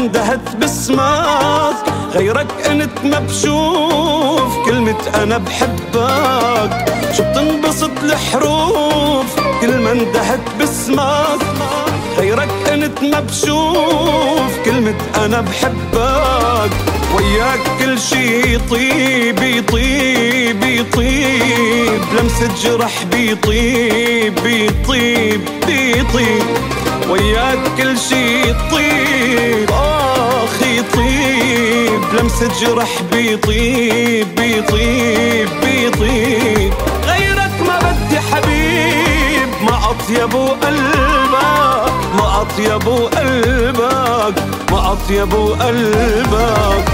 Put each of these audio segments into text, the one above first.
اندهت باسمك، غيرك انت ما بشوف كلمة انا بحبك. شو بتنبسط الحروف كل ما اندهت باسمك، غيرك انت ما بشوف كلمة انا بحبك. وياك كل شي يطيب يطيب يطيب، لمسة جرح بيطيب بيطيب بيطيب. وياك كل شي يطيب آخ يطيب، لمسة جرح بيطيب بيطيب بيطيب. غيرك ما بدي حبيب، ما أطيبه قلبك، ما أطيبه قلبك، ما أطيبه قلبك.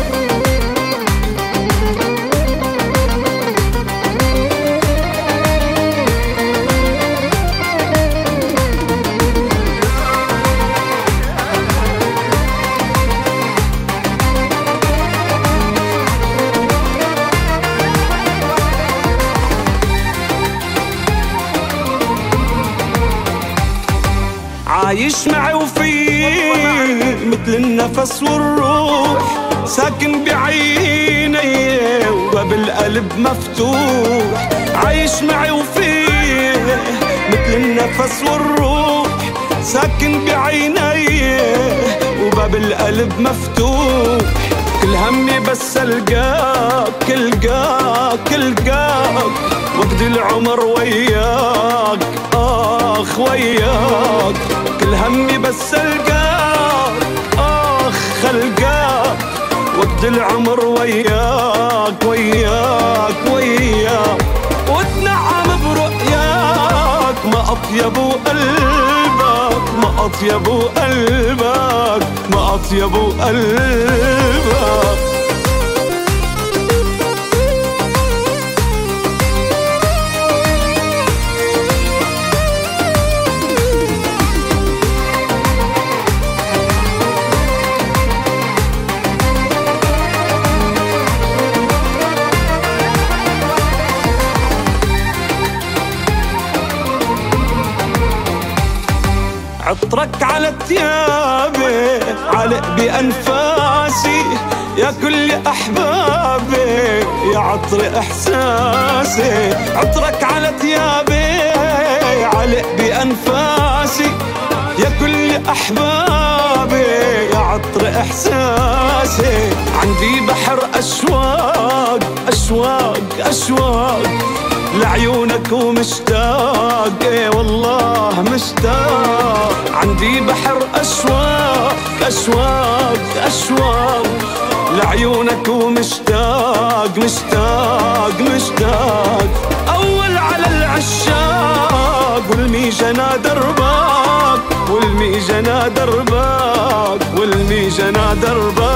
عايش معي وفيه مثل النفس والروح، ساكن بعيني وباب القلب مفتوح. عايش معي وفيه مثل النفس والروح، ساكن بعيني وباب القلب مفتوح. كل همي بس القاك القاك القاك، وقت العمر وياك آخ وياك. كل همي بس القاك آخ القاك، وقت العمر وياك وياك وياك. واتنعم برؤياك، ما أطيبه قلبك، ما أطيبه قلبك، ما أطيبه قلبك. عطرك على ثيابي علق بأنفاسي، يا كل أحبابي يا عطر إحساسي. عطرك على ثيابي علق بأنفاسي، يا كل أحبابي يا عطر إحساسي. عندي بحر أشواق أشواق أشواق لعيونك ومشتاق، اي والله مشتاق. عندي بحر أشواق أشواق أشواق لعيونك ومشتاق مشتاق مشتاق. أول على العشاق والميجنا دربك، والميجنا دربك، والميجنا دربك.